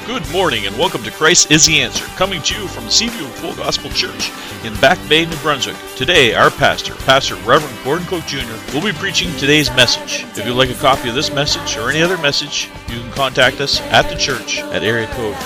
Good morning and welcome to Christ is the Answer, coming to you from Seaview Full Gospel Church in Back Bay, New Brunswick. Today, our pastor, Reverend Gordon Cook Jr., will be preaching today's message. If you'd like a copy of this message or any other message, you can contact us at the church at area code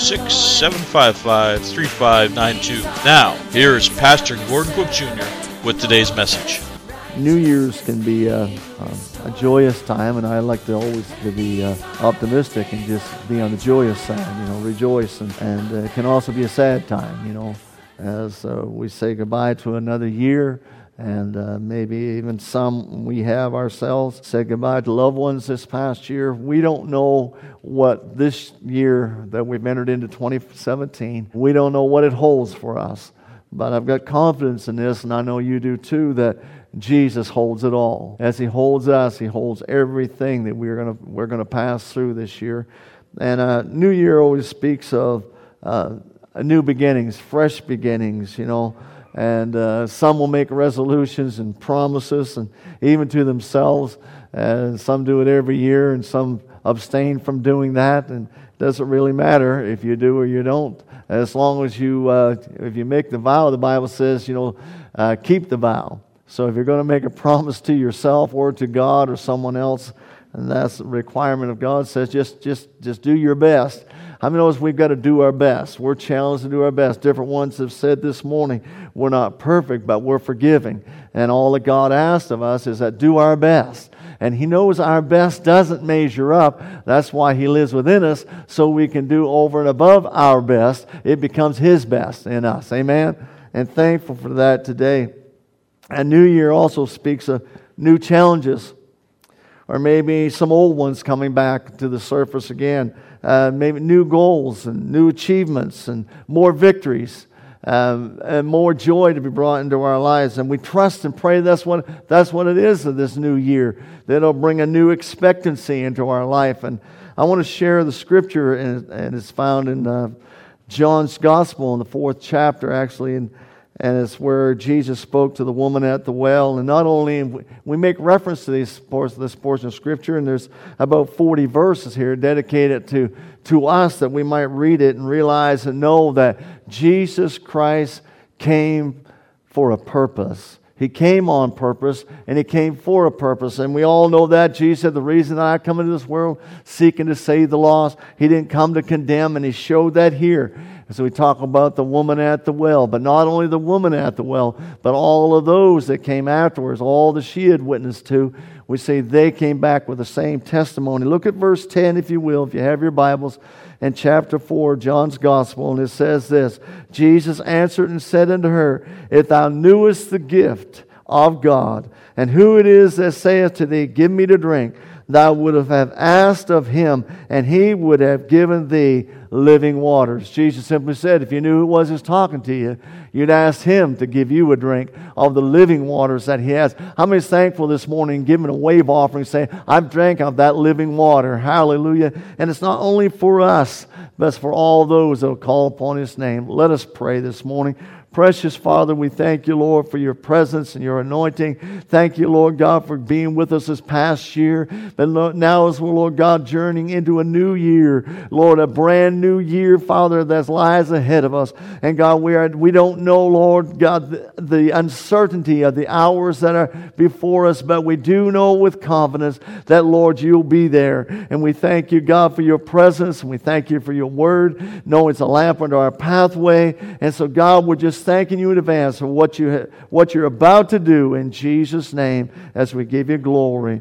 506-755-3592. Now, here's Pastor Gordon Cook Jr. with today's message. New Year's can be a joyous time, and I like to always be optimistic and just be on the joyous side, rejoice. And it can also be a sad time, as we say goodbye to another year, and maybe even some we have ourselves said goodbye to loved ones this past year. We don't know what this year that we've entered into 2017, we don't know what it holds for us. But I've got confidence in this, and I know you do too, that Jesus holds it all. As He holds us, He holds everything that we're gonna pass through this year. And New Year always speaks of new beginnings, fresh beginnings, And some will make resolutions and promises, and even to themselves. And some do it every year, and some abstain from doing that. And it doesn't really matter if you do or you don't. As long as if you make the vow, the Bible says, keep the vow. So if you're going to make a promise to yourself or to God or someone else, and that's the requirement of God, says just do your best. How many knows we've got to do our best? We're challenged to do our best. Different ones have said this morning, we're not perfect, but we're forgiving. And all that God asks of us is that do our best. And He knows our best doesn't measure up. That's why He lives within us, so we can do over and above our best. It becomes His best in us. Amen? And thankful for that today. And New Year also speaks of new challenges, or maybe some old ones coming back to the surface again. Maybe new goals and new achievements and more victories. And more joy to be brought into our lives, and we trust and pray that's what it is of this new year, that it'll bring a new expectancy into our life. And I want to share the scripture, and it's found in John's Gospel in the 4th chapter, actually, and it's where Jesus spoke to the woman at the well. And not only we make reference to this portion of Scripture, and there's about 40 verses here dedicated to us, that we might read it and realize and know that Jesus Christ came for a purpose. He came on purpose, and He came for a purpose. And we all know that. Jesus said, the reason that I come into this world, seeking to save the lost. He didn't come to condemn, and He showed that here. And so we talk about the woman at the well, but not only the woman at the well, but all of those that came afterwards, all that she had witnessed to, we say they came back with the same testimony. Look at verse 10, if you will, if you have your Bibles, in chapter 4, John's Gospel, and it says this, Jesus answered and said unto her, if thou knewest the gift of God, and who it is that saith to thee, give me to drink, thou would have asked of Him, and He would have given thee living waters. Jesus simply said, if you knew who it was who's talking to you, you'd ask Him to give you a drink of the living waters that He has. How many is thankful this morning, giving a wave offering, saying, I've drank of that living water. Hallelujah. And it's not only for us, but it's for all those that will call upon His name. Let us pray this morning. Precious Father, we thank You, Lord, for Your presence and Your anointing. Thank You, Lord God, for being with us this past year. But now as we're, Lord God, journeying into a new year, Lord, a brand new year, Father, that lies ahead of us. And God, we don't know, Lord God, the uncertainty of the hours that are before us, but we do know with confidence that, Lord, You'll be there. And we thank You, God, for Your presence, and we thank You for Your word, knowing it's a lamp unto our pathway. And so, God, we're just thanking You in advance for what You're about to do in Jesus' name as we give You glory.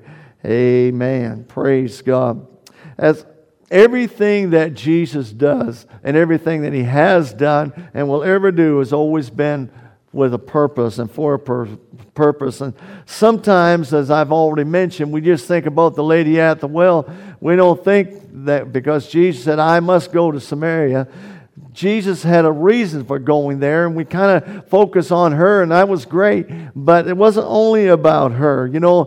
Amen. Praise God. As everything that Jesus does and everything that He has done and will ever do has always been with a purpose and for a purpose. And sometimes, as I've already mentioned, we just think about the lady at the well. We don't think that because Jesus said, I must go to Samaria, Jesus had a reason for going there, and we kind of focus on her, and that was great. But it wasn't only about her,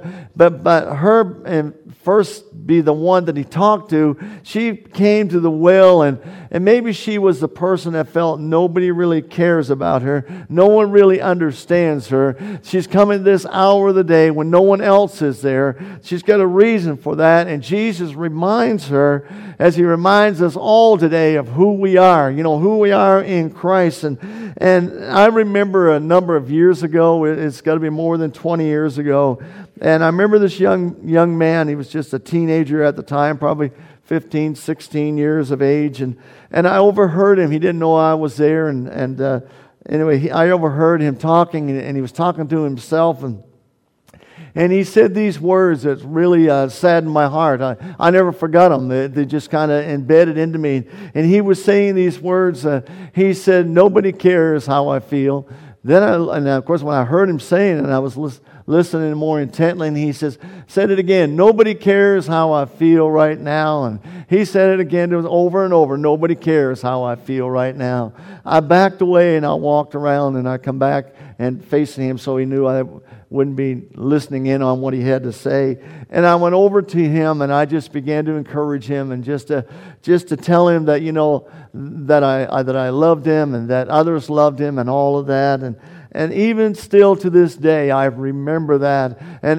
but her and first be the one that he talked to. She came to the well, and maybe she was the person that felt nobody really cares about her. No one really understands her. She's coming this hour of the day when no one else is there. She's got a reason for that, and Jesus reminds her, as he reminds us all today, of who we are, who we are in Christ. And I remember a number of years ago, it's got to be more than 20 years ago, and I remember this young man. He was just a teenager at the time, probably 15, 16 years of age, and I overheard him. He didn't know I was there, anyway, I overheard him talking, and he was talking to himself, and he said these words that really saddened my heart. I never forgot them. They just kind of embedded into me. And he was saying these words. He said, "Nobody cares how I feel." And of course, when I heard him saying it, and I was listening more intently, and he said it again, "Nobody cares how I feel right now." And he said it again, it was over and over, "Nobody cares how I feel right now." I backed away, and I walked around, and I come back and facing him so he knew I wouldn't be listening in on what he had to say. And I went over to him, and I just began to encourage him, and just to tell him that that I loved him, and that others loved him, and all of that. And even still to this day, I remember that.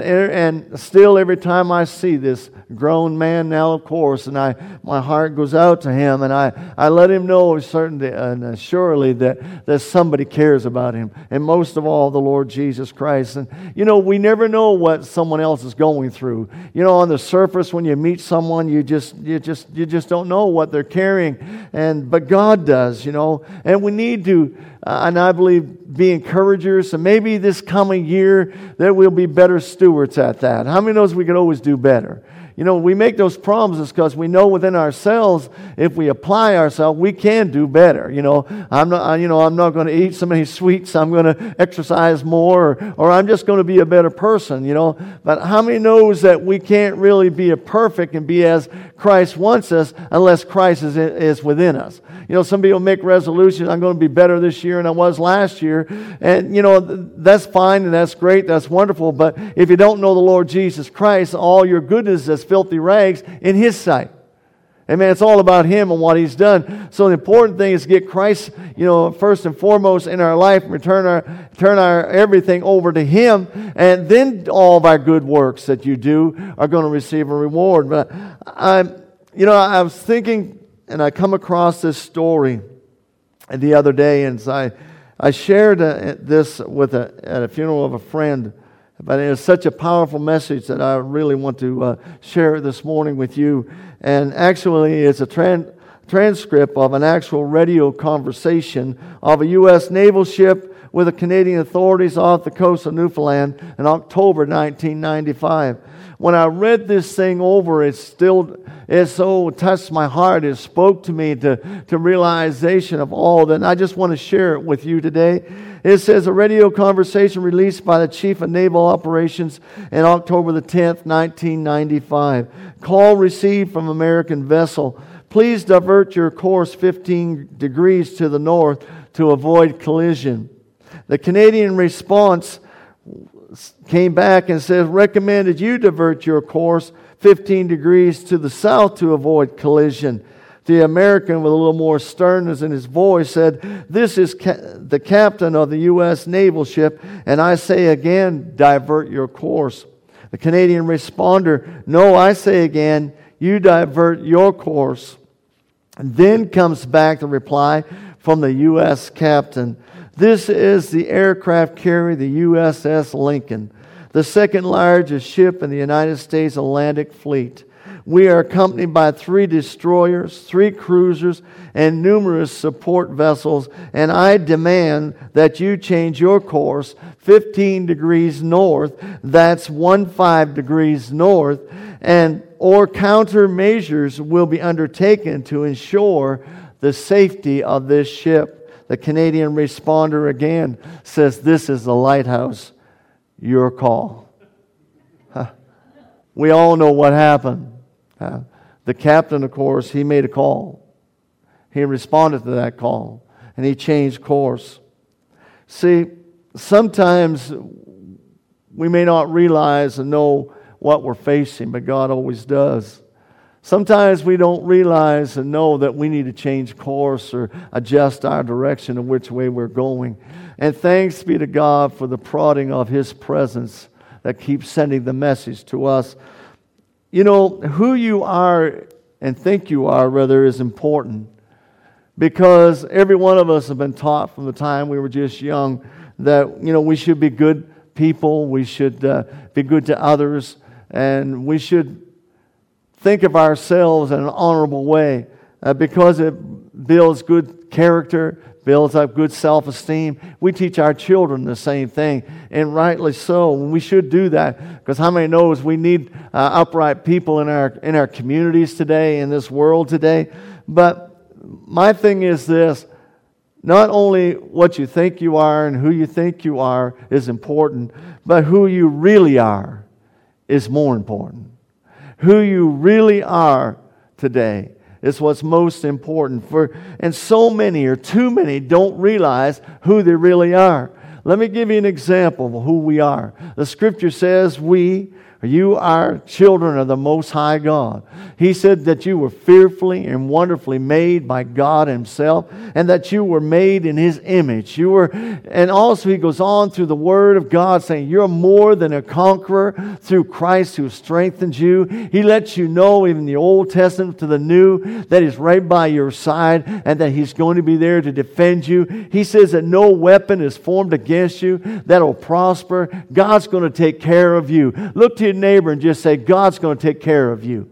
And still every time I see this grown man now, of course, and my heart goes out to him, and I let him know certainly and surely that somebody cares about him. And most of all, the Lord Jesus Christ. And we never know what someone else is going through. On the surface, when you meet someone, you just don't know what they're carrying. But God does, And we need to, and I believe, be encouragers. And maybe this coming year that we'll be better stewards at that. How many knows we can always do better? We make those promises because we know within ourselves, if we apply ourselves, we can do better. I'm not going to eat so many sweets. I'm going to exercise more, or I'm just going to be a better person. But how many knows that we can't really be a perfect and be as Christ wants us unless Christ is within us? Some people make resolutions. I'm going to be better this year than I was last year, and that's fine and that's great. That's wonderful. But if you don't know the Lord Jesus Christ, all your goodness is filthy rags in His sight. Amen. It's all about Him and what He's done. So the important thing is to get Christ, first and foremost in our life, and turn our everything over to Him, and then all of our good works that you do are going to receive a reward. But I was thinking, and I come across this story the other day, and I shared this at a funeral of a friend. But it is such a powerful message that I really want to share this morning with you. And actually, it's a transcript of an actual radio conversation of a U.S. naval ship with the Canadian authorities off the coast of Newfoundland in October 1995. When I read this thing over, it so touched my heart. It spoke to me to realization of all that. And I just want to share it with you today. It says, a radio conversation released by the Chief of Naval Operations in October the 10th, 1995. Call received from American vessel. Please divert your course 15 degrees to the north to avoid collision. The Canadian response came back and said, recommended you divert your course 15 degrees to the south to avoid collision. The American, with a little more sternness in his voice, said, this is the captain of the U.S. naval ship, and I say again, divert your course. The Canadian responder, no, I say again, you divert your course. And then comes back the reply from the U.S. captain. This is the aircraft carrier, the USS Lincoln, the second largest ship in the United States Atlantic Fleet. We are accompanied by 3 destroyers, 3 cruisers, and numerous support vessels, and I demand that you change your course 15 degrees north, that's 15 degrees north, or countermeasures will be undertaken to ensure the safety of this ship. The Canadian responder again says, this is the lighthouse, your call. We all know what happened. The captain, of course, he made a call. he responded to that call, and he changed course. See, sometimes we may not realize and know what we're facing, but God always does. Sometimes we don't realize and know that we need to change course or adjust our direction of which way we're going. And thanks be to God for the prodding of His presence that keeps sending the message to us. You know, who you are and think you are, rather, is important. Because every one of us have been taught from the time we were just young that, you know, we should be good people, we should be good to others, and we should think of ourselves in an honorable way because it builds good character, builds up good self-esteem. We teach our children the same thing, and rightly so. We should do that, because how many knows we need upright people in our communities today, in this world today. But my thing is this: not only what you think you are and who you think you are is important, but who you really are is more important. Who you really are today is what's most important. And so many, or too many, don't realize who they really are. Let me give you an example of who we are. The Scripture says you are children of the Most High God. He said that you were fearfully and wonderfully made by God Himself, and that you were made in His image. And also He goes on through the Word of God saying you're more than a conqueror through Christ who strengthens you. He lets you know, even the Old Testament to the New, that He's right by your side and that He's going to be there to defend you. He says that no weapon is formed against you that will prosper. God's going to take care of you. Look to your neighbor and just say, God's going to take care of you.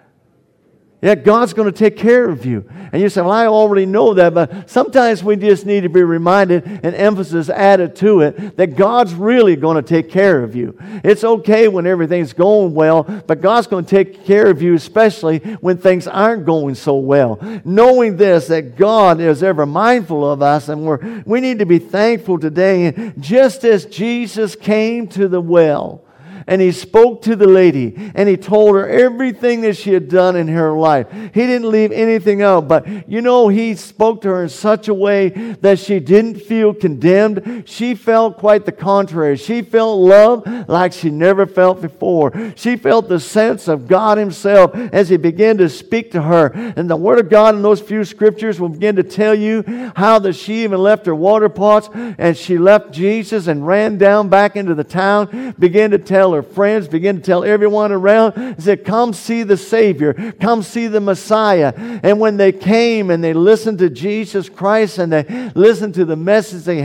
Yeah, God's going to take care of you. And you say, well, I already know that, but sometimes we just need to be reminded and emphasis added to it that God's really going to take care of you. It's okay when everything's going well, but God's going to take care of you, especially when things aren't going so well. Knowing this, that God is ever mindful of us, and we need to be thankful today. And just as Jesus came to the well, and He spoke to the lady, and He told her everything that she had done in her life. He didn't leave anything out, but you know, He spoke to her in such a way that she didn't feel condemned. She felt quite the contrary. She felt love like she never felt before. She felt the sense of God Himself as He began to speak to her. And the Word of God in those few scriptures will begin to tell you how that she even left her water pots, and she left Jesus and ran down back into the town, began to tell her friends, begin to tell everyone around, and said, come see the Savior, come see the Messiah. And when they came and they listened to Jesus Christ and they listened to the message He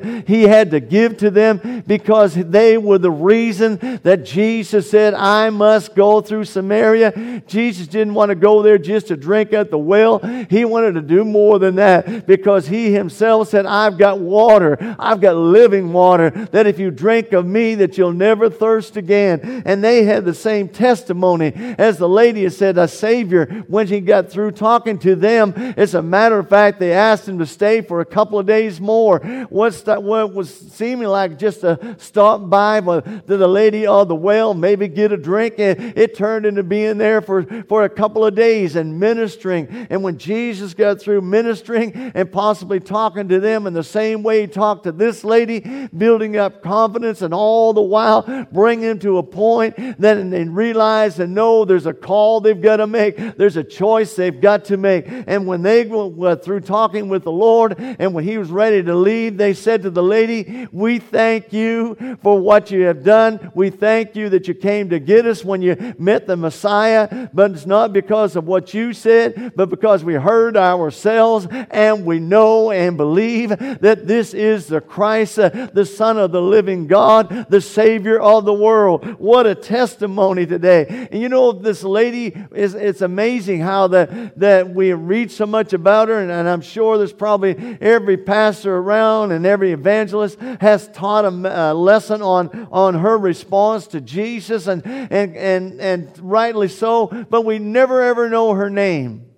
had to give to them, because they were the reason that Jesus said, I must go through Samaria. Jesus didn't want to go there just to drink at the well. He wanted to do more than that, because He Himself said, I've got water, I've got living water, that if you drink of me, that you'll never thirst again. And they had the same testimony as the lady had said, a Savior, when she got through talking to them, as a matter of fact, they asked Him to stay for a couple of days more. What was seeming like just a stop by to the lady of the well, maybe get a drink, and it turned into being there for a couple of days and ministering. And when Jesus got through ministering and possibly talking to them in the same way He talked to this lady, building up confidence, and all the while bringing them to a point that they realize and know there's a call they've got to make. There's a choice they've got to make. And when they were through talking with the Lord, and when He was ready to leave, they said to the lady, we thank You for what You have done. We thank You that You came to get us when You met the Messiah. But it's not because of what You said, but because we heard ourselves, and we know and believe that this is the Christ, the Son of the living God, the Savior of the world. What a testimony today. And you know, this lady, it's amazing how that we read so much about her, and I'm sure there's probably every pastor around and every evangelist has taught a lesson on her response to Jesus, and rightly so, but we never ever know her name.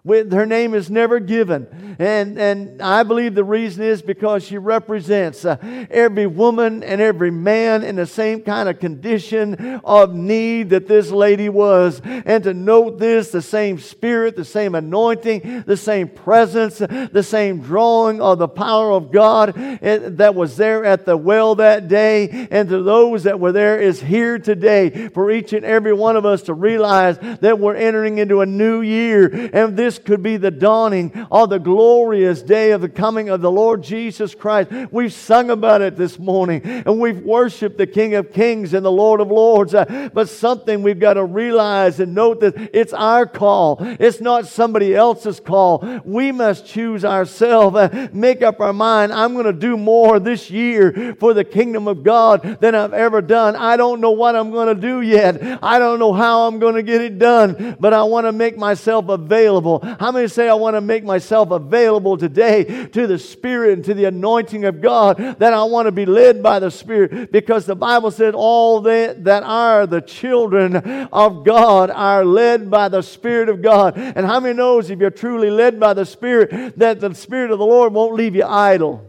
Her name is never given. And I believe the reason is because she represents every woman and every man in the same kind of condition of need that this lady was. And to note this, the same Spirit, the same anointing, the same presence, the same drawing of the power of God that was there at the well that day, and to those that were there is here today for each and every one of us to realize that we're entering into a new year, and this could be the dawning of the glorious day of the coming of the Lord Jesus Christ. We've sung about it this morning, and we've worshiped the King of Kings and the Lord of Lords, but something we've got to realize and note that it's our call. It's not somebody else's call. We must choose ourselves, make up our mind, I'm going to do more this year for the kingdom of God than I've ever done. I don't know what I'm going to do yet. I don't know how I'm going to get it done, but I want to make myself available. How many say I want to make myself available today to the Spirit and to the anointing of God, that I want to be led by the Spirit? Because the Bible said all that are the children of God are led by the Spirit of God. And how many knows if you're truly led by the Spirit, that the Spirit of the Lord won't leave you idle?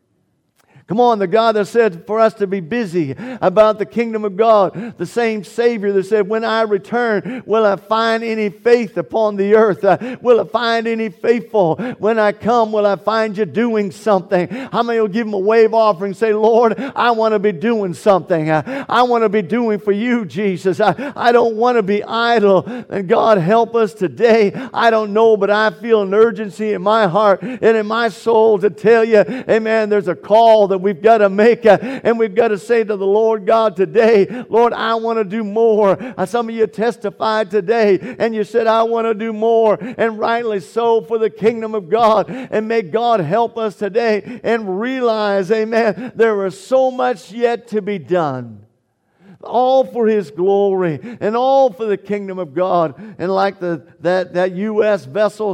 Come on, the God that said for us to be busy about the kingdom of God, the same Savior that said, when I return, will I find any faith upon the earth? Will I find any faithful? When I come, will I find you doing something? How many will give Him a wave offering and say, Lord, I want to be doing something. I want to be doing for you, Jesus. I don't want to be idle. And God, help us today. I don't know, but I feel an urgency in my heart and in my soul to tell you, amen, there's a call that we've got to make, and we've got to say to the Lord God today, Lord, I want to do more. Some of you testified today, and you said, I want to do more, and rightly so, for the kingdom of God. And may God help us today and realize, amen, there is so much yet to be done. All for His glory and all for the kingdom of God. And like that U.S. vessel,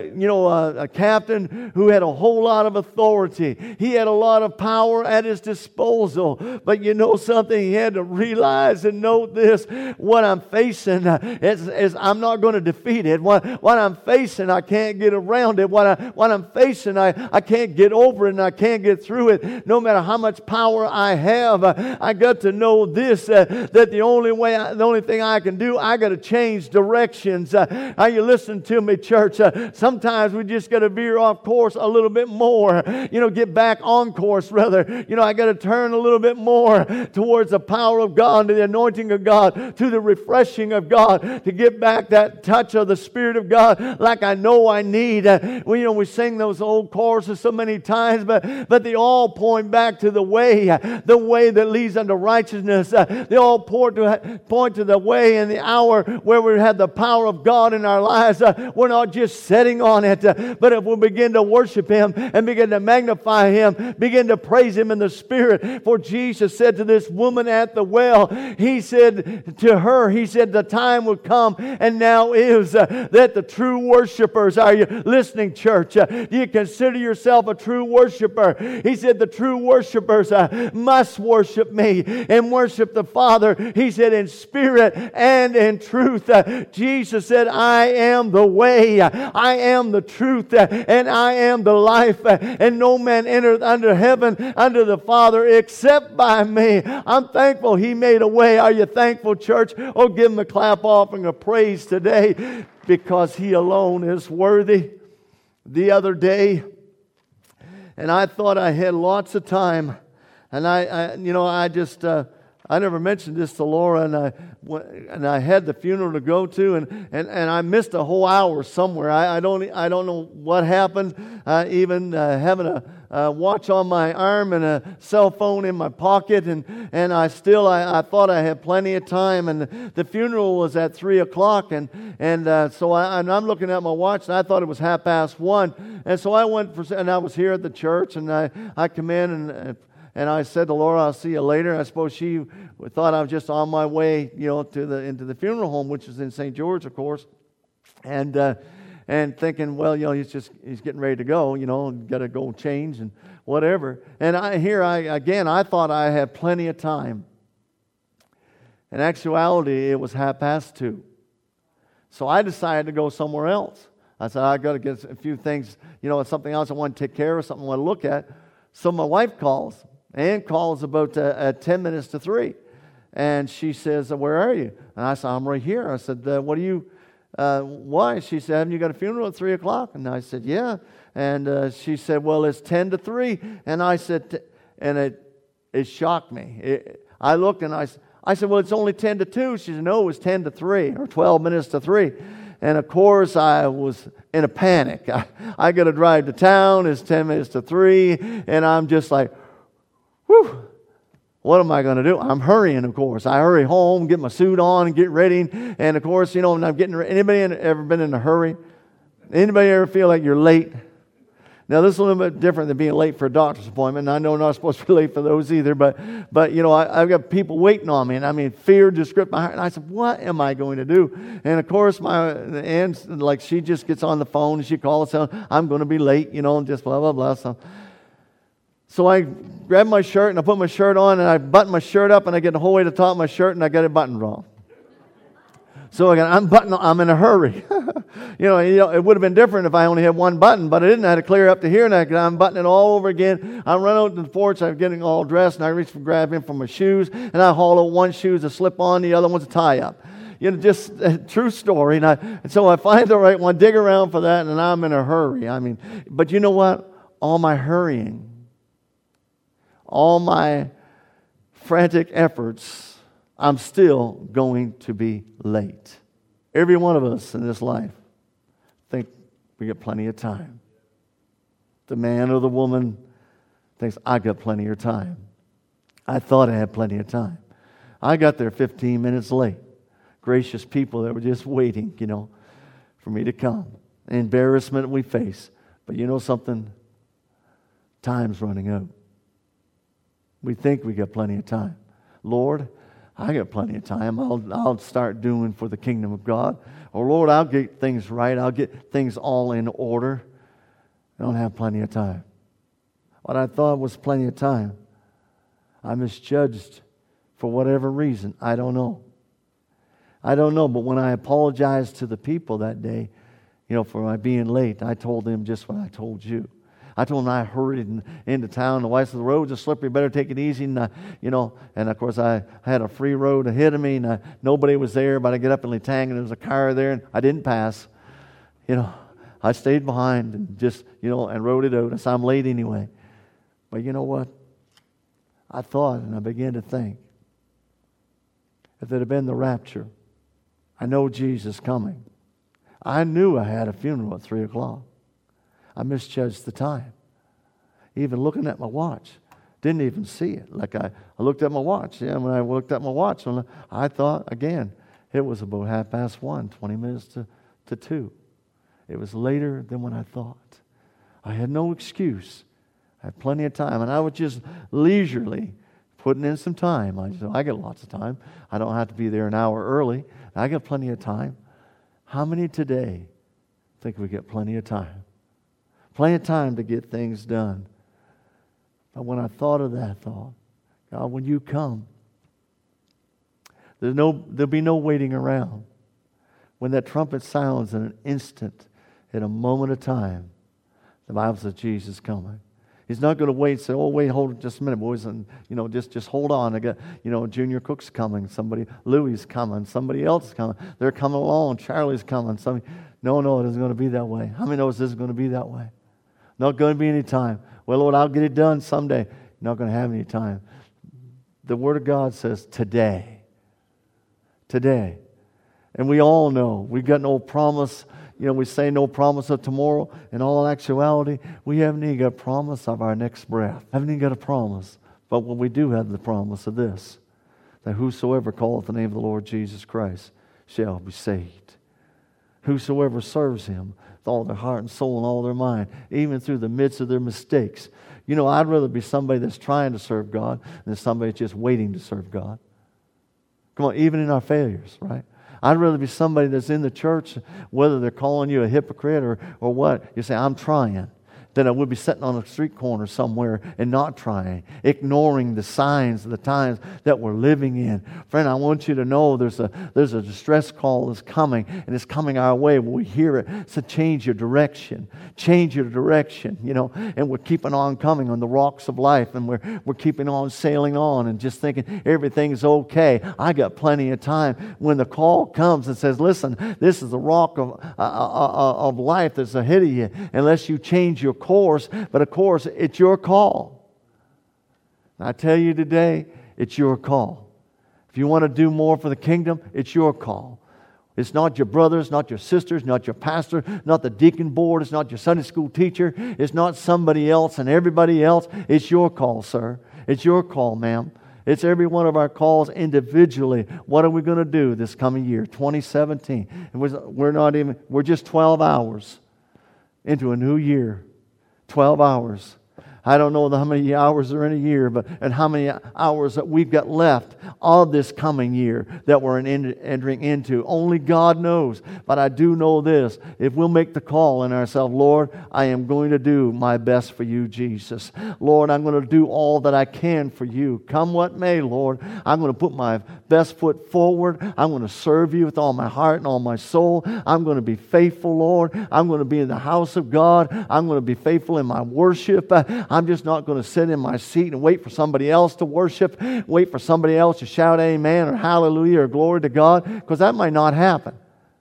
a captain who had a whole lot of authority. He had a lot of power at his disposal. But you know something? He had to realize and note this. What I'm facing is I'm not going to defeat it. What I'm facing, I can't get around it. What I'm facing, I can't get over it and I can't get through it. No matter how much power I have, I got to know this. That the only thing I can do, I got to change directions. Are you listening to me, church? Sometimes we just got to veer off course a little bit more. Get back on course, rather. I got to turn a little bit more towards the power of God, to the anointing of God, to the refreshing of God, to get back that touch of the Spirit of God like I know I need. We sing those old choruses so many times, but they all point back to the way that leads unto righteousness. They all point to the way and the hour where we have the power of God in our lives. We're not just sitting on it, but if we begin to worship Him and begin to magnify Him, begin to praise Him in the Spirit. For Jesus said to this woman at the well, He said to her, He said, the time will come, and now is, that the true worshipers, are you listening, church? Do you consider yourself a true worshiper? He said the true worshipers must worship Me and worship the Father. He said in spirit and in truth. Jesus said, I am the way, I am the truth, and I am the life, and no man entereth under heaven, under the Father, except by Me. I'm thankful He made a way. Are you thankful, church? Oh, give Him a clap offering of praise today, because He alone is worthy. The other day, and I thought I had lots of time, and I never mentioned this to Laura, and I had the funeral to go to, and I missed a whole hour somewhere. I don't know what happened. Even having a watch on my arm and a cell phone in my pocket, and I thought I had plenty of time. And the funeral was at 3:00, so I'm looking at my watch, and I thought it was 1:30. And so I went and I was here at the church, and I come in and I said to Laura, I'll see you later. I suppose she thought I was just on my way, into the funeral home, which is in St. George, of course. And thinking, well, he's getting ready to go, got to go change and whatever. And I thought I had plenty of time. In actuality, it was 2:30. So I decided to go somewhere else. I said, I got to get a few things, something else I want to take care of, something I want to look at. So my wife calls. Ann calls about at 10 minutes to 3. And she says, where are you? And I said, I'm right here. I said, what are you, why? She said, haven't you got a funeral at 3 o'clock? And I said, yeah. And she said, well, it's 10 to 3. And I said, and it shocked me. I looked and I said, well, it's only 10 to 2. She said, no, it was 10 to 3 or 12 minutes to 3. And of course, I was in a panic. I got to drive to town. It's 10 minutes to 3. And I'm just like, whew. What am I going to do? I'm hurrying, of course. I hurry home, get my suit on, and get ready. And of course, and I'm getting ready. Anybody ever been in a hurry? Anybody ever feel like you're late? Now, this is a little bit different than being late for a doctor's appointment. And I know I'm not supposed to be late for those either. But I've got people waiting on me. And fear just gripped my heart. And I said, what am I going to do? And of course, my aunt, she just gets on the phone and she calls and says, I'm going to be late, and just blah, blah, blah. So I grab my shirt and I put my shirt on and I button my shirt up and I get the whole way to the top of my shirt and I got it buttoned wrong. So again, I'm in a hurry. It would have been different if I only had one button, but I didn't. I had to clear up to here and I'm buttoning it all over again. I run out to the porch, I'm getting all dressed and I reach for grab in for my shoes and I haul out one shoe to slip on, the other one's a tie up. Just a true story. And so I find the right one, dig around for that, and I'm in a hurry. But you know what? All my hurrying, all my frantic efforts, I'm still going to be late. Every one of us in this life think we got plenty of time. The man or the woman thinks, I got plenty of time. I thought I had plenty of time. I got there 15 minutes late. Gracious people that were just waiting, for me to come. The embarrassment we face. But you know something? Time's running out. We think we got plenty of time. Lord, I got plenty of time. I'll start doing for the kingdom of God. Or Lord, I'll get things right. I'll get things all in order. I don't have plenty of time. What I thought was plenty of time, I misjudged for whatever reason. I don't know. But when I apologized to the people that day, for my being late, I told them just what I told you. I told them I hurried into town. The wife said, the roads are slippery, better take it easy. And, and of course I had a free road ahead of me and nobody was there. But I get up in Letang and there was a car there and I didn't pass. I stayed behind and just, and rode it out. I said, I'm late anyway. But you know what? I thought and I began to think, if it had been the rapture, I know Jesus coming. I knew I had a funeral at 3 o'clock. I misjudged the time. Even looking at my watch, didn't even see it. I looked at my watch. Yeah, when I looked at my watch, I thought, again, it was about 1:30, 20 minutes to 2. It was later than what I thought. I had no excuse. I had plenty of time. And I was just leisurely putting in some time. I got lots of time. I don't have to be there an hour early. I got plenty of time. How many today think we get plenty of time? Plenty of time to get things done. But when I thought of that thought, God, when you come, there'll be no waiting around. When that trumpet sounds in an instant, in a moment of time, the Bible says Jesus is coming. He's not going to wait and say, oh, wait, hold it just a minute, boys, and, just hold on. I got, Junior Cook's coming, Louie's coming, somebody else is coming. They're coming along, Charlie's coming. No, it isn't going to be that way. How many knows this is going to be that way? Not going to be any time. Well, Lord, I'll get it done someday. Not going to have any time. The Word of God says today. Today. And we all know we've got no promise. We say no promise of tomorrow. In all actuality, we haven't even got a promise of our next breath. Haven't even got a promise. But what we do have the promise of this, that whosoever calleth the name of the Lord Jesus Christ shall be saved. Whosoever serves Him with all their heart and soul and all their mind, even through the midst of their mistakes. I'd rather be somebody that's trying to serve God than somebody that's just waiting to serve God. Come on, even in our failures, right? I'd rather be somebody that's in the church, whether they're calling you a hypocrite or what. You say, I'm trying. than I would be sitting on a street corner somewhere and not trying, ignoring the signs of the times that we're living in. Friend, I want you to know there's a distress call that's coming, and it's coming our way. When we hear it, so change your direction. Change your direction, and we're keeping on coming on the rocks of life, and we're keeping on sailing on and just thinking everything's okay. I got plenty of time. When the call comes and says, listen, this is the rock of life that's ahead of you, unless you change your course. But of course, it's your call. And I tell you today, it's your call. If you want to do more for the kingdom, it's your call. It's not your brothers, not your sisters, not your pastor, not the deacon board. It's not your Sunday school teacher. It's not somebody else and everybody else. It's your call, sir. It's your call, ma'am. It's every one of our calls individually. What are we going to do this coming year, 2017? And we're just 12 hours into a new year. 12 hours. I don't know how many hours are in a year, and how many hours that we've got left of this coming year that we're entering into. Only God knows. But I do know this. If we'll make the call in ourselves, Lord, I am going to do my best for you, Jesus. Lord, I'm going to do all that I can for you. Come what may, Lord. I'm going to put my best foot forward. I'm going to serve you with all my heart and all my soul. I'm going to be faithful, Lord. I'm going to be in the house of God. I'm going to be faithful in my worship. I'm just not going to sit in my seat and wait for somebody else to worship, wait for somebody else to shout amen or hallelujah or glory to God, because that might not happen.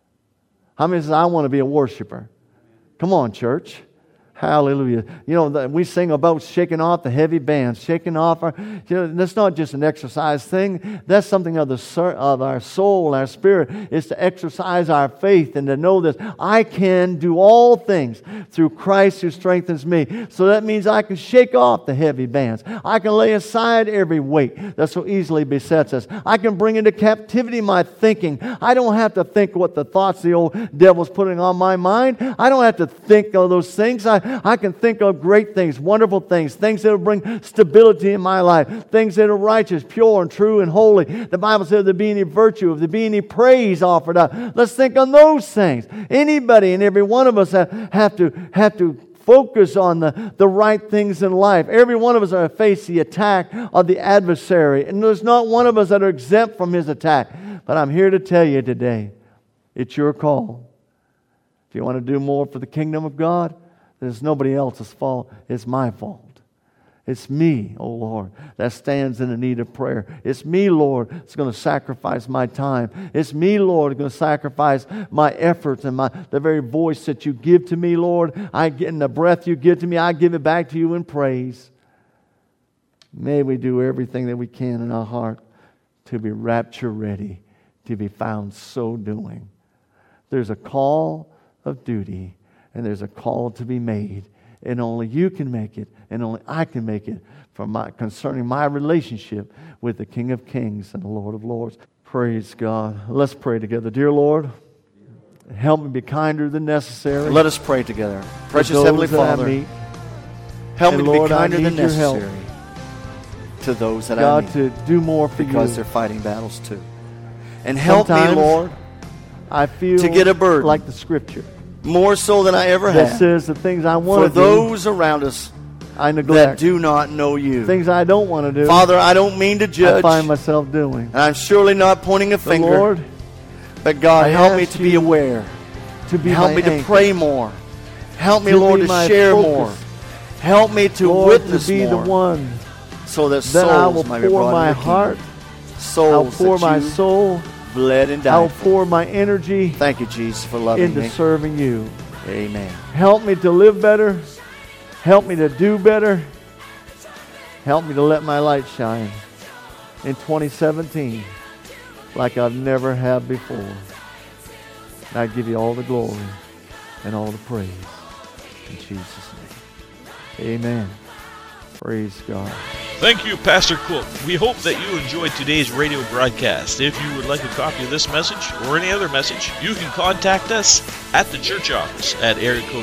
How many says, I want to be a worshiper? Come on, church. Hallelujah. We sing about shaking off the heavy bands, shaking off our... that's not just an exercise thing. That's something of our soul, our spirit, is to exercise our faith and to know that I can do all things through Christ who strengthens me. So that means I can shake off the heavy bands. I can lay aside every weight that so easily besets us. I can bring into captivity my thinking. I don't have to think what the thoughts the old devil's putting on my mind. I don't have to think of those things. I can think of great things, wonderful things, things that will bring stability in my life, things that are righteous, pure, and true, and holy. The Bible says if there be any virtue, if there be any praise offered up, let's think on those things. Anybody and every one of us have to focus on the right things in life. Every one of us are face the attack of the adversary, and there's not one of us that are exempt from his attack. But I'm here to tell you today, it's your call. If you want to do more for the kingdom of God, there's nobody else's fault. It's my fault. It's me, oh Lord, that stands in the need of prayer. It's me, Lord, that's going to sacrifice my time. It's me, Lord, that's going to sacrifice my efforts and the very voice that you give to me, Lord. And the breath you give to me, I give it back to you in praise. May we do everything that we can in our heart to be rapture ready, to be found so doing. There's a call of duty. And there's a call to be made. And only you can make it. And only I can make it concerning my relationship with the King of Kings and the Lord of Lords. Praise God. Let's pray together. Dear Lord, help me be kinder than necessary. Let us pray together. Precious Heavenly Father, help me to be kinder than necessary to those that I meet. God, to do more for you. Because they're fighting battles too. And help me, Lord, I feel to get a burden like the Scripture. More so than I ever that have. Says the things I want to do. For those around us I neglect. That do not know you. Things I don't want to do. Father, I don't mean to judge. I find myself doing. And I'm surely not pointing a finger. Lord, but God, help me to be aware. To be help me to pray more. Help me, Lord, to share more. Help me to witness more. To be the one so that I will might be pour brought my into heart. Souls I'll pour my soul. Bled and died. I'll pour my energy. Thank you, Jesus, for loving me. Into serving you. Amen. Help me to live better. Help me to do better. Help me to let my light shine in 2017 like I've never have before. And I give you all the glory and all the praise. In Jesus' name. Amen. Praise God. Thank you, Pastor Cook. We hope that you enjoyed today's radio broadcast. If you would like a copy of this message or any other message, you can contact us at the church office at area code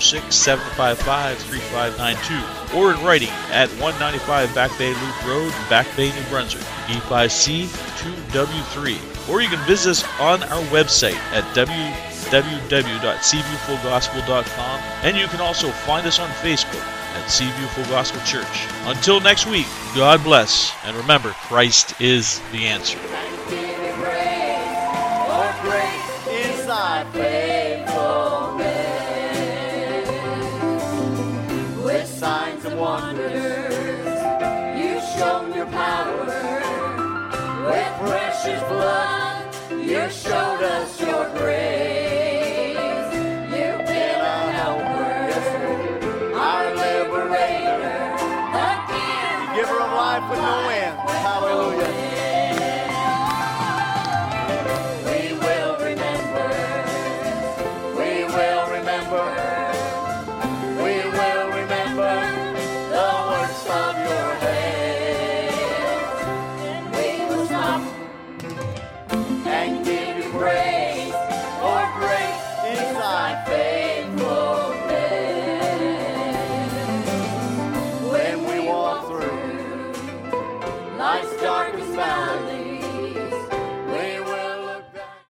506-755-3592 or in writing at 195 Back Bay Loop Road, Back Bay, New Brunswick, E5C 2W3. Or you can visit us on our website at www.ccbc.ca. www.seaviewfullgospel.com, and you can also find us on Facebook at Seaview Full Gospel Church. Until next week, God bless, and remember, Christ is the answer. With signs and wonders, you've shown your power. With precious blood, you showed us your grace. You've been our helper, our liberator, the giver of life with no end. Hallelujah. We will remember. We will remember. We will remember the works of your hands. And we will stop and give you praise, for great is thy faithfulness. When we walk through life's darkest valley,